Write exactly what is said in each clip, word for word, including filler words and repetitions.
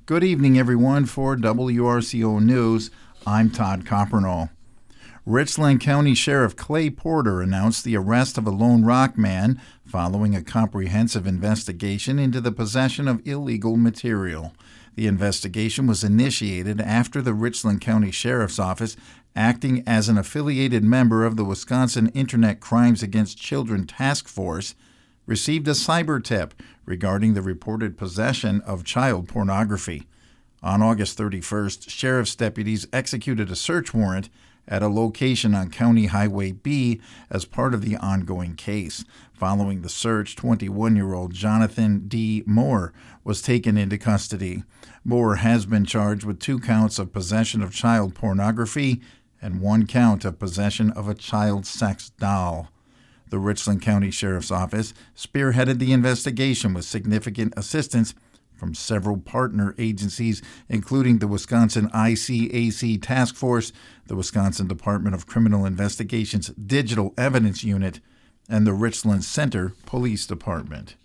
Good evening, everyone. For W R C O News, I'm Todd Coppernall. Richland County Sheriff Clay Porter announced the arrest of a Lone Rock man following a comprehensive investigation into the possession of illegal material. The investigation was initiated after the Richland County Sheriff's Office, acting as an affiliated member of the Wisconsin Internet Crimes Against Children Task Force, received a cyber tip regarding the reported possession of child pornography. On August thirty-first, sheriff's deputies executed a search warrant at a location on County Highway B as part of the ongoing case. Following the search, twenty-one-year-old Jonathan D. Moore was taken into custody. Moore has been charged with two counts of possession of child pornography and one count of possession of a child sex doll. The Richland County Sheriff's Office spearheaded the investigation with significant assistance from several partner agencies, including the Wisconsin I C A C Task Force, the Wisconsin Department of Criminal Investigations Digital Evidence Unit, and the Richland Center Police Department.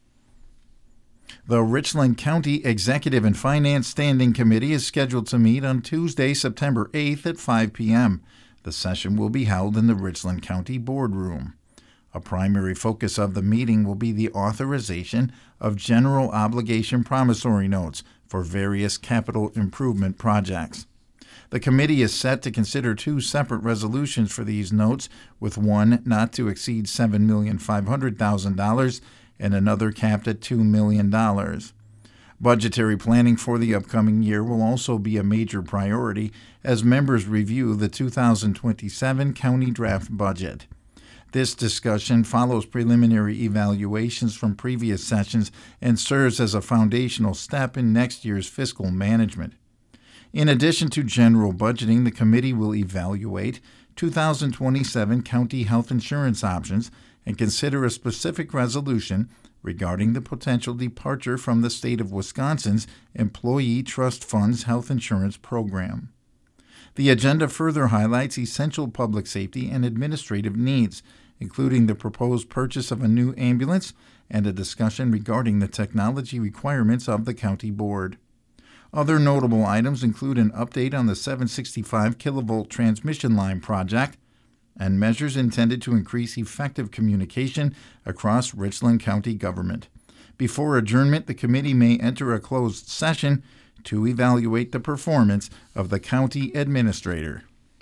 The Richland County Executive and Finance Standing Committee is scheduled to meet on Tuesday, September eighth at five p.m. The session will be held in the Richland County Boardroom. A primary focus of the meeting will be the authorization of general obligation promissory notes for various capital improvement projects. The committee is set to consider two separate resolutions for these notes, with one not to exceed seven million five hundred thousand dollars and another capped at two million dollars. Budgetary planning for the upcoming year will also be a major priority as members review the two thousand twenty-seven county draft budget. This discussion follows preliminary evaluations from previous sessions and serves as a foundational step in next year's fiscal management. In addition to general budgeting, the committee will evaluate two thousand twenty-seven county health insurance options and consider a specific resolution regarding the potential departure from the state of Wisconsin's Employee Trust Fund's health insurance program. The agenda further highlights essential public safety and administrative needs, including the proposed purchase of a new ambulance and a discussion regarding the technology requirements of the county board. Other notable items include an update on the seven sixty-five kilovolt transmission line project and measures intended to increase effective communication across Richland County government. Before adjournment, the committee may enter a closed session to evaluate the performance of the county administrator.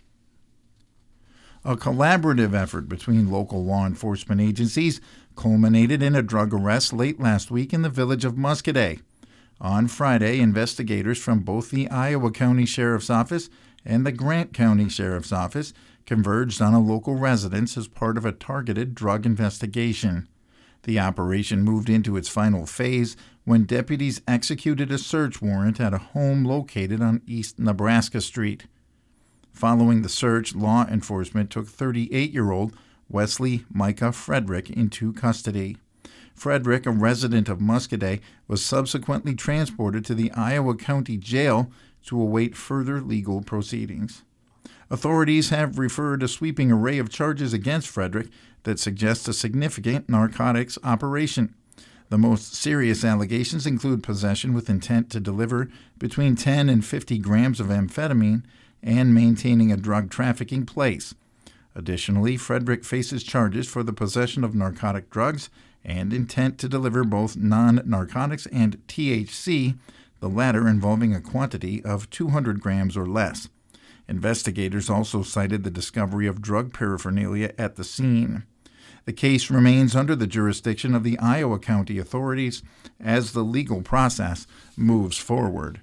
A collaborative effort between local law enforcement agencies culminated in a drug arrest late last week in the village of Muscoda. On Friday, investigators from both the Iowa County Sheriff's Office and the Grant County Sheriff's Office converged on a local residence as part of a targeted drug investigation. The operation moved into its final phase when deputies executed a search warrant at a home located on East Nebraska Street. Following the search, law enforcement took thirty-eight-year-old Wesley Micah Frederick into custody. Frederick, a resident of Muscoda, was subsequently transported to the Iowa County Jail to await further legal proceedings. Authorities have referred a sweeping array of charges against Frederick that suggest a significant narcotics operation. The most serious allegations include possession with intent to deliver between ten and fifty grams of amphetamine and maintaining a drug trafficking place. Additionally, Frederick faces charges for the possession of narcotic drugs and intent to deliver both non-narcotics and T H C, the latter involving a quantity of two hundred grams or less. Investigators also cited the discovery of drug paraphernalia at the scene. The case remains under the jurisdiction of the Iowa County authorities as the legal process moves forward.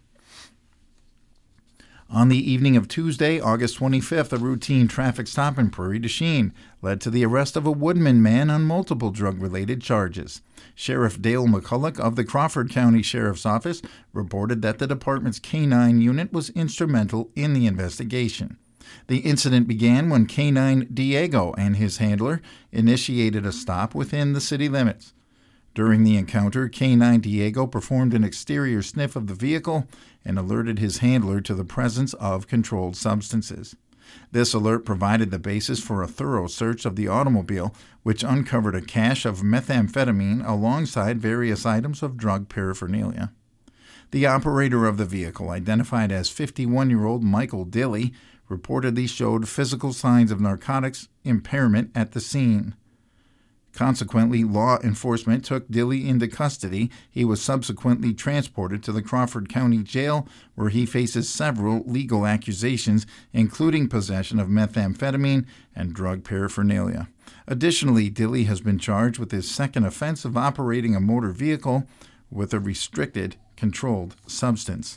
On the evening of Tuesday, August twenty-fifth, a routine traffic stop in Prairie du Chien led to the arrest of a Woodman man on multiple drug-related charges. Sheriff Dale McCulloch of the Crawford County Sheriff's Office reported that the department's K nine unit was instrumental in the investigation. The incident began when K nine Diego and his handler initiated a stop within the city limits. During the encounter, K nine Diego performed an exterior sniff of the vehicle and alerted his handler to the presence of controlled substances. This alert provided the basis for a thorough search of the automobile, which uncovered a cache of methamphetamine alongside various items of drug paraphernalia. The operator of the vehicle, identified as fifty-one-year-old Michael Dilley, reportedly showed physical signs of narcotics impairment at the scene. Consequently, law enforcement took Dilley into custody. He was subsequently transported to the Crawford County Jail, where he faces several legal accusations, including possession of methamphetamine and drug paraphernalia. Additionally, Dilley has been charged with his second offense of operating a motor vehicle with a restricted controlled substance.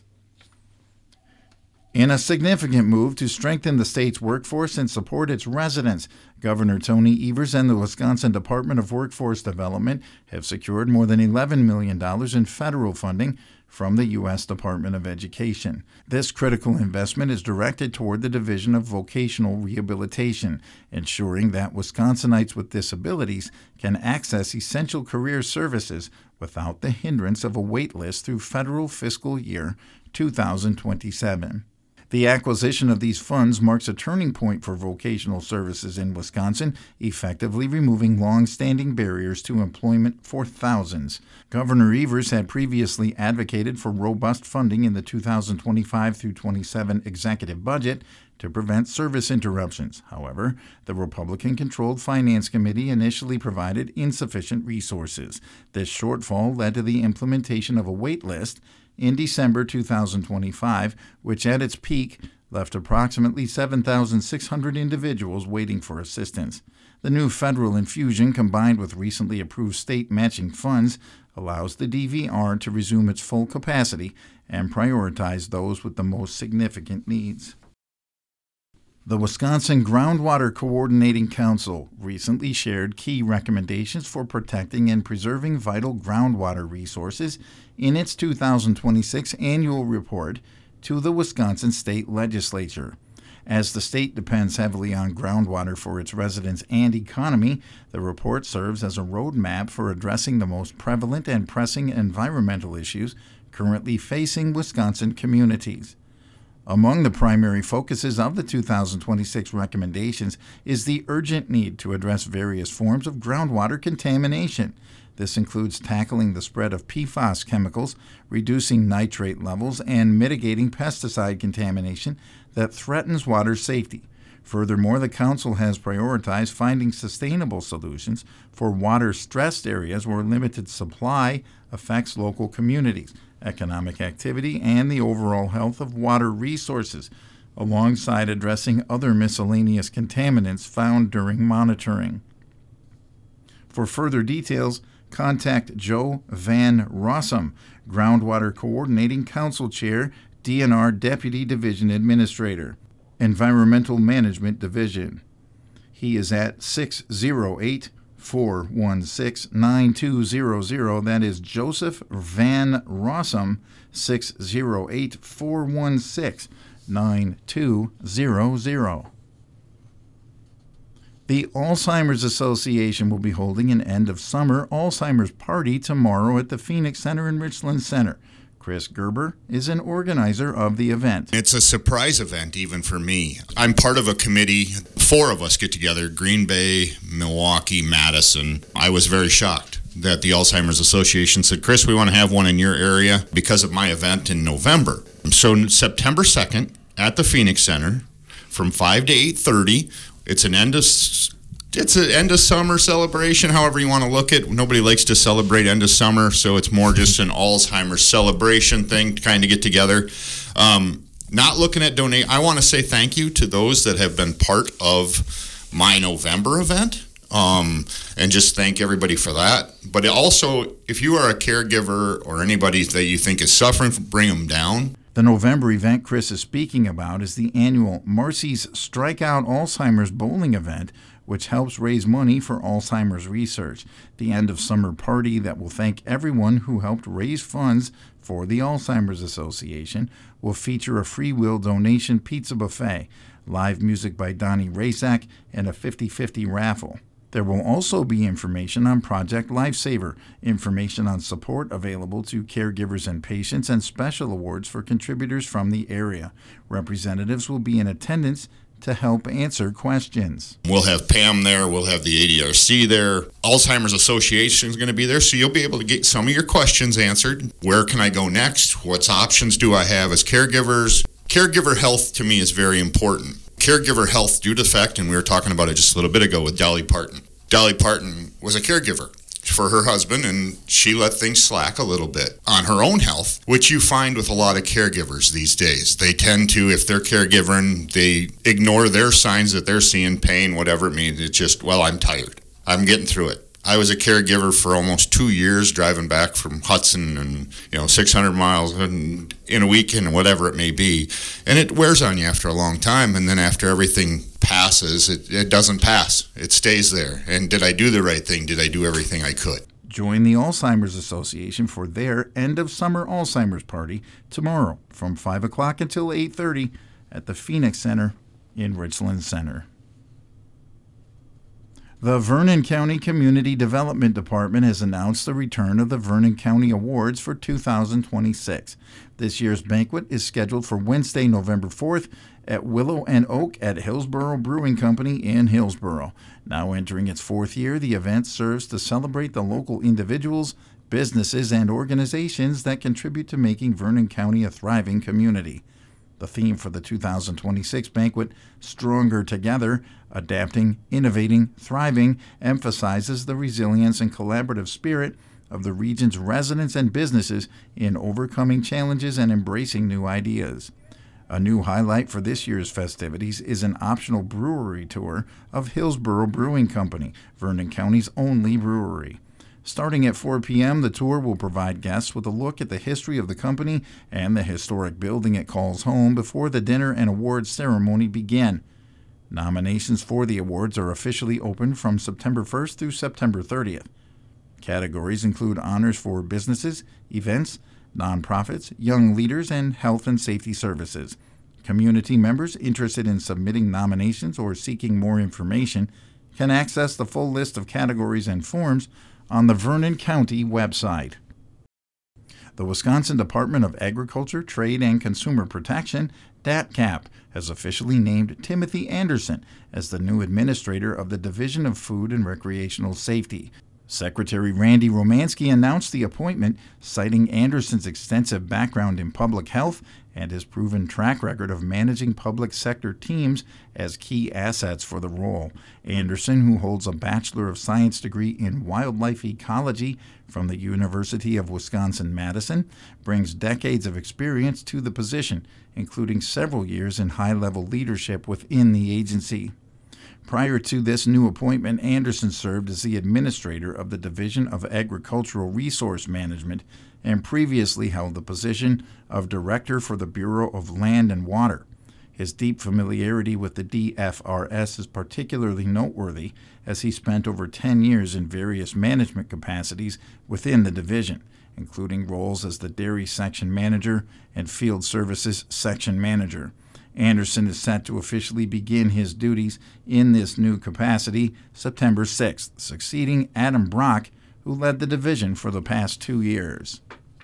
In a significant move to strengthen the state's workforce and support its residents, Governor Tony Evers and the Wisconsin Department of Workforce Development have secured more than eleven million dollars in federal funding from the U S Department of Education. This critical investment is directed toward the Division of Vocational Rehabilitation, ensuring that Wisconsinites with disabilities can access essential career services without the hindrance of a wait list through federal fiscal year two thousand twenty-seven. The acquisition of these funds marks a turning point for vocational services in Wisconsin, effectively removing long-standing barriers to employment for thousands. Governor Evers had previously advocated for robust funding in the two thousand twenty-five through twenty-seven executive budget to prevent service interruptions. However, the Republican-controlled Finance Committee initially provided insufficient resources. This shortfall led to the implementation of a wait list in December two thousand twenty-five, which at its peak left approximately seven thousand six hundred individuals waiting for assistance. The new federal infusion, combined with recently approved state matching funds, allows the D V R to resume its full capacity and prioritize those with the most significant needs. The Wisconsin Groundwater Coordinating Council recently shared key recommendations for protecting and preserving vital groundwater resources in its two thousand twenty-six annual report to the Wisconsin State Legislature. As the state depends heavily on groundwater for its residents and economy, the report serves as a roadmap for addressing the most prevalent and pressing environmental issues currently facing Wisconsin communities. Among the primary focuses of the two thousand twenty-six recommendations is the urgent need to address various forms of groundwater contamination. This includes tackling the spread of P FAS chemicals, reducing nitrate levels, and mitigating pesticide contamination that threatens water safety. Furthermore, the Council has prioritized finding sustainable solutions for water-stressed areas where limited supply affects local communities, economic activity, and the overall health of water resources, alongside addressing other miscellaneous contaminants found during monitoring. For further details, contact Joe Van Rossum, Groundwater Coordinating Council Chair, D N R Deputy Division Administrator, Environmental Management Division. He is at six oh eight, four one six, nine two zero zero. That is Joseph Van Rossum, six oh eight, four one six, nine two zero zero. The Alzheimer's Association will be holding an end-of-summer Alzheimer's party tomorrow at the Phoenix Center in Richland Center. Chris Gerber is an organizer of the event. It's a surprise event even for me. I'm part of a committee. Four of us get together, Green Bay, Milwaukee, Madison. I was very shocked that the Alzheimer's Association said, Chris, we want to have one in your area because of my event in November. So September second at the Phoenix Center from five to eight thirty. It's an end of It's an end of summer celebration, however you want to look at it. Nobody likes to celebrate end of summer, so it's more just an Alzheimer's celebration thing to kind of get together. Um, not looking at donate. I want to say thank you to those that have been part of my November event, um, and just thank everybody for that. But also, if you are a caregiver or anybody that you think is suffering, bring them down. The November event Chris is speaking about is the annual Marcy's Strikeout Alzheimer's Bowling event, which helps raise money for Alzheimer's research. The end-of-summer party that will thank everyone who helped raise funds for the Alzheimer's Association will feature a free will donation pizza buffet, live music by Donnie Razak, and a fifty-fifty raffle. There will also be information on Project Lifesaver, information on support available to caregivers and patients, and special awards for contributors from the area. Representatives will be in attendance to help answer questions. We'll have Pam there. We'll have the A D R C there. Alzheimer's Association is going to be there, so you'll be able to get some of your questions answered. Where can I go next? What options do I have as caregivers? Caregiver health to me is very important. Caregiver health due to the fact, and we were talking about it just a little bit ago with Dolly Parton. Dolly Parton was a caregiver for her husband, and she let things slack a little bit on her own health, which you find with a lot of caregivers these days. They tend to, if they're caregiving, they ignore their signs that they're seeing, pain, whatever it means. It's just, well, I'm tired. I'm getting through it. I was a caregiver for almost two years, driving back from Hudson and, you know, six hundred miles in, in a weekend, whatever it may be. And it wears on you after a long time. And then after everything passes, it, it doesn't pass. It stays there. And did I do the right thing? Did I do everything I could? Join the Alzheimer's Association for their end of summer Alzheimer's party tomorrow from five o'clock until eight thirty at the Phoenix Center in Richland Center. The Vernon County Community Development Department has announced the return of the Vernon County Awards for two thousand twenty-six. This year's banquet is scheduled for Wednesday, November fourth at Willow and Oak at Hillsborough Brewing Company in Hillsborough. Now entering its fourth year, the event serves to celebrate the local individuals, businesses, and organizations that contribute to making Vernon County a thriving community. The theme for the two thousand twenty-six banquet, Stronger Together, Adapting, Innovating, Thriving, emphasizes the resilience and collaborative spirit of the region's residents and businesses in overcoming challenges and embracing new ideas. A new highlight for this year's festivities is an optional brewery tour of Hillsborough Brewing Company, Vernon County's only brewery. Starting at four p.m., the tour will provide guests with a look at the history of the company and the historic building it calls home before the dinner and awards ceremony begin. Nominations for the awards are officially open from September first through September thirtieth. Categories include honors for businesses, events, nonprofits, young leaders, and health and safety services. Community members interested in submitting nominations or seeking more information can access the full list of categories and forms on the Vernon County website. The Wisconsin Department of Agriculture, Trade, and Consumer Protection, D A T C A P, has officially named Timothy Anderson as the new administrator of the Division of Food and Recreational Safety. Secretary Randy Romansky announced the appointment, citing Anderson's extensive background in public health and his proven track record of managing public sector teams as key assets for the role. Anderson, who holds a Bachelor of Science degree in Wildlife Ecology from the University of Wisconsin-Madison, brings decades of experience to the position, including several years in high-level leadership within the agency. Prior to this new appointment, Anderson served as the administrator of the Division of Agricultural Resource Management and previously held the position of director for the Bureau of Land and Water. His deep familiarity with the D F R S is particularly noteworthy, as he spent over ten years in various management capacities within the division, including roles as the Dairy Section Manager and Field Services Section Manager. Anderson is set to officially begin his duties in this new capacity September sixth, succeeding Adam Brock, who led the division for the past two years.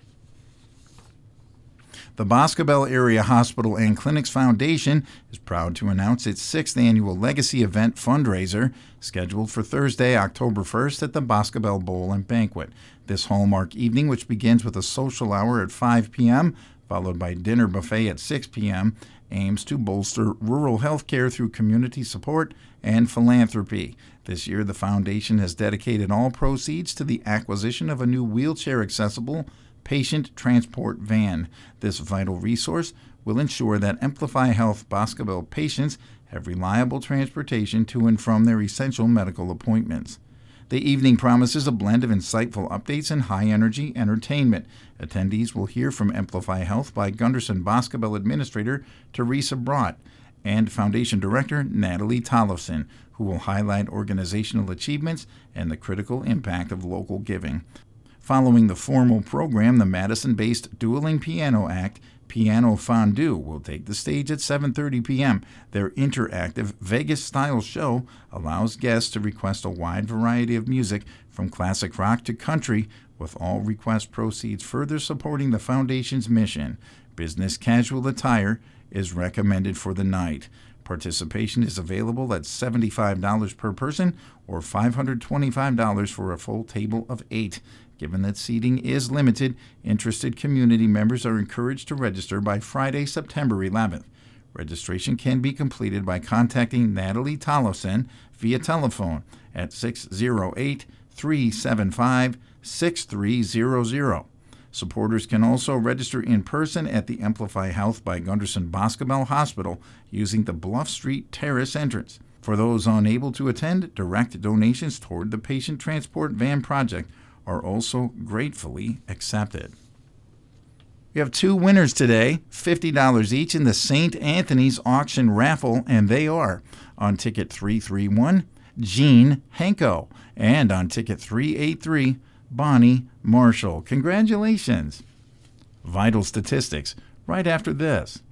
The Boscobel Area Hospital and Clinics Foundation is proud to announce its sixth annual Legacy Event fundraiser, scheduled for Thursday, October first at the Boscobel Bowl and Banquet. This hallmark evening, which begins with a social hour at five p.m., followed by dinner buffet at six p.m., aims to bolster rural health care through community support and philanthropy. This year, the foundation has dedicated all proceeds to the acquisition of a new wheelchair-accessible patient transport van. This vital resource will ensure that Amplify Health Boscobel patients have reliable transportation to and from their essential medical appointments. The evening promises a blend of insightful updates and high-energy entertainment. Attendees will hear from Amplify Health by Gunderson Boscobel Administrator Teresa Brott and Foundation Director Natalie Tollefson, who will highlight organizational achievements and the critical impact of local giving. Following the formal program, the Madison-based dueling piano act Piano Fondue will take the stage at seven thirty p.m. Their interactive Vegas-style show allows guests to request a wide variety of music from classic rock to country, with all request proceeds further supporting the foundation's mission. Business casual attire is recommended for the night. Participation is available at seventy-five dollars per person or five hundred twenty-five dollars for a full table of eight. Given that seating is limited, interested community members are encouraged to register by Friday, September eleventh. Registration can be completed by contacting Natalie Tolosen via telephone at six oh eight, three seven five, six three zero zero. Supporters can also register in person at the Amplify Health by Gunderson Boscobel Hospital using the Bluff Street Terrace entrance. For those unable to attend, direct donations toward the Patient Transport Van Project are also gratefully accepted. We have two winners today, fifty dollars each in the Saint Anthony's Auction Raffle, and they are on ticket three three one, Jean Henko, and on ticket three eight three, Bonnie Marshall. Congratulations. Vital statistics right after this.